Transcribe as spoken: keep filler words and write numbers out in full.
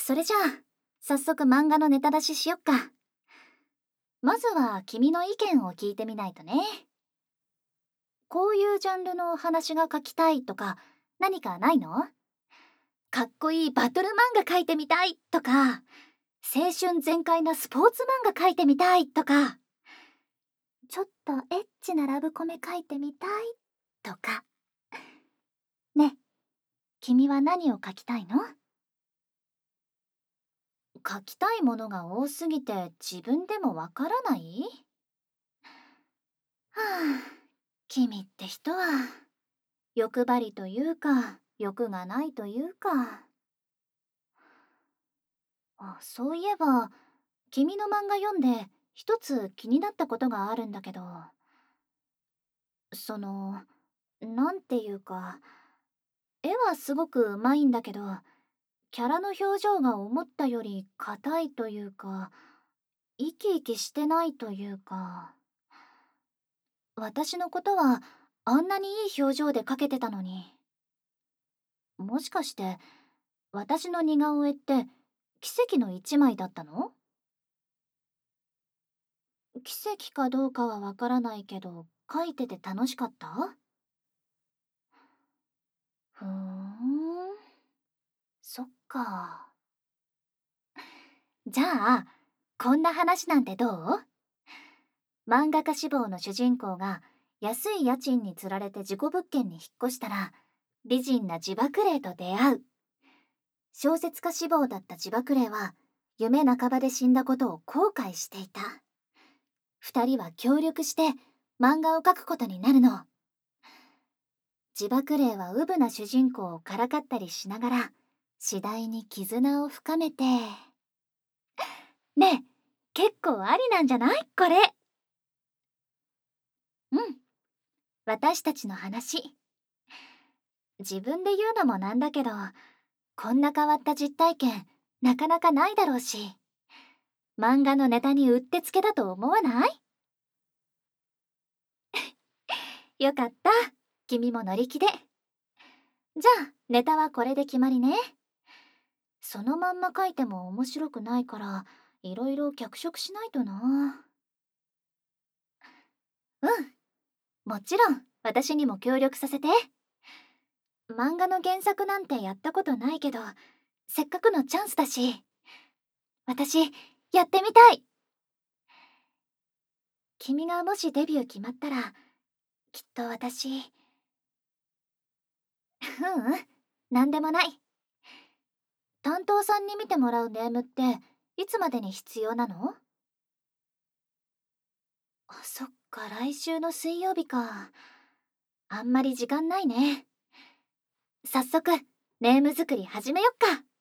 それじゃあ、早速漫画のネタ出ししよっか。まずは君の意見を聞いてみないとね。こういうジャンルのお話が書きたいとか、何かないの？かっこいいバトル漫画書いてみたいとか、青春全開なスポーツ漫画書いてみたいとか、ちょっとエッチなラブコメ書いてみたいとか。ね、君は何を書きたいの？書きたいものが多すぎて自分でもわからない？はあ、君って人は欲張りというか欲がないというか。あ、そういえば君の漫画読んで一つ気になったことがあるんだけど、その、なんていうか、絵はすごくうまいんだけど、キャラの表情が思ったより硬いというか、生き生きしてないというか。私のことはあんなにいい表情で描けてたのに。もしかして私の似顔絵って奇跡の一枚だったの？奇跡かどうかはわからないけど描いてて楽しかった？ふーん、そっか。じゃあこんな話なんてどう？漫画家志望の主人公が安い家賃につられて事故物件に引っ越したら美人な自爆霊と出会う。小説家志望だった自爆霊は夢半ばで死んだことを後悔していた。二人は協力して漫画を描くことになるの。自爆霊はウブな主人公をからかったりしながら次第に絆を深めて。ねえ、結構ありなんじゃないこれ？うん、私たちの話。自分で言うのもなんだけど、こんな変わった実体験なかなかないだろうし、漫画のネタにうってつけだと思わない？よかった。君も乗り気で。じゃあ、ネタはこれで決まりね。そのまんま書いても面白くないから、いろいろ脚色しないとな。うん、もちろん、私にも協力させて。漫画の原作なんてやったことないけど、せっかくのチャンスだし。私、やってみたい。君がもしデビュー決まったら、きっと私、ううん、なんでもない。担当さんに見てもらうネームっていつまでに必要なの？あ、そっか、来週の水曜日か。あんまり時間ないね。早速ネーム作り始めよっか。